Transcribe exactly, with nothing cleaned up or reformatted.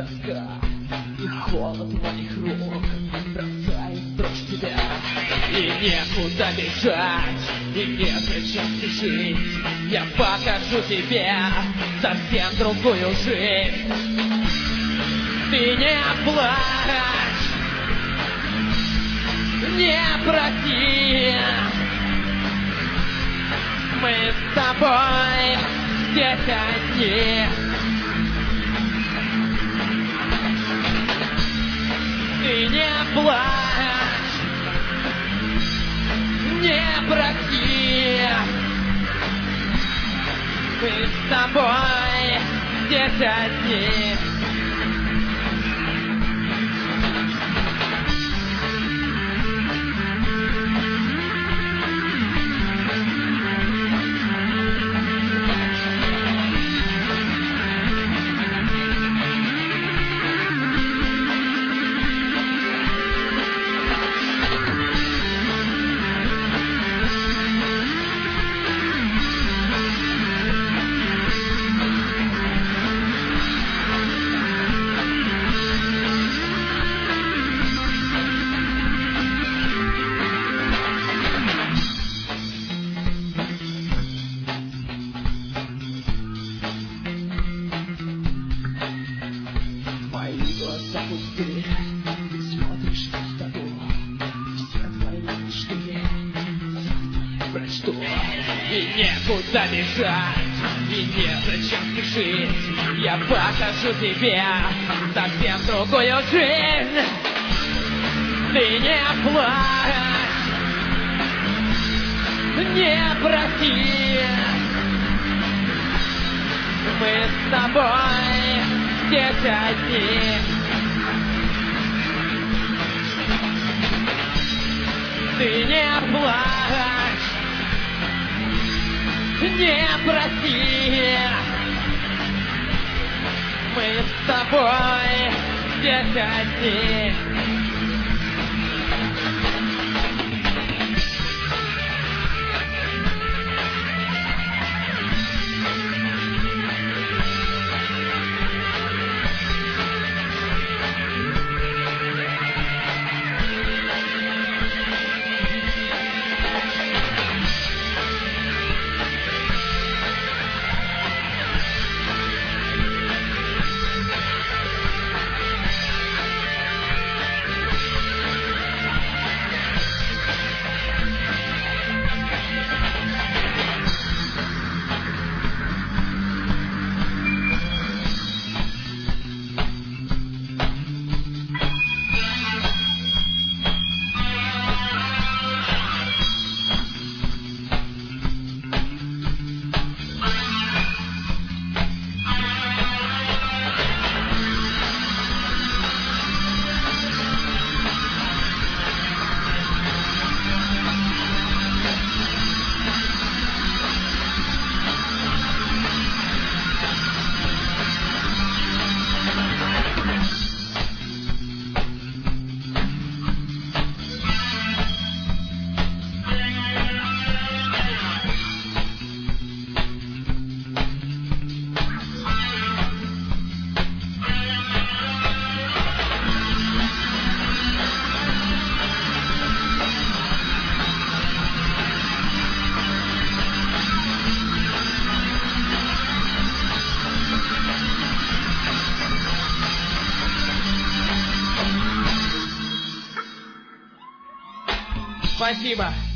тоска и холод моих рук бросает прочь тебя. И некуда бежать, и незачем спешить. Я покажу тебе совсем другую жизнь. Ты не плачь, не проси. Мы с тобой здесь одни. Ты не плачь, не проси. Мы с тобой здесь одни. Глаза пустые, ты смотришь в того, все твои мечты, прочту. И некуда бежать, и незачем спешить. Я покажу тебе совсем другую жизнь. Ты не плачь, не проси. Мы с тобой здесь одни. Ты не плачь, не проси. Мы с тобой здесь одни. Спасибо.